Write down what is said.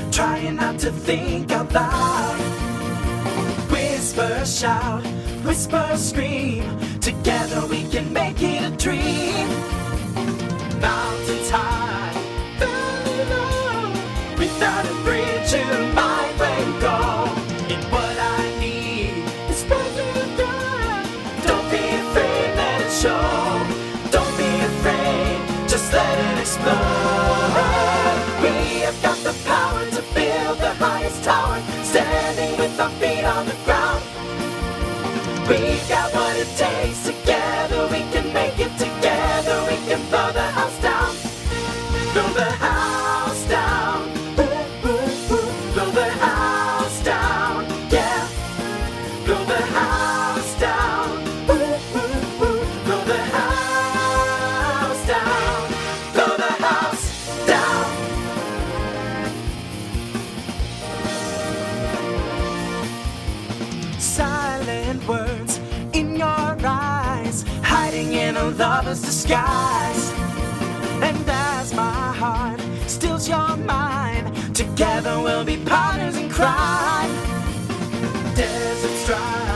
trying not to think out loud. Whisper, shout, whisper, scream. Together we can make it a dream. Mountains high, valley low. Without a bridge, you might let go. And what I need is for you to die. Don't be afraid, let it show. Don't be afraid, just let it explode. We have got the power to build the highest tower, standing with our feet on the ground. We've got what it takes, together we can make it, together we can blow the house down. Blow the house down, ooh, ooh, ooh. Blow the house down, yeah. Blow the house down, ooh, ooh, ooh. Blow the house down, blow the house down. Silent words in your eyes, hiding in a lover's disguise. And as my heart steals your mind, together we'll be partners in crime. Deserts dry,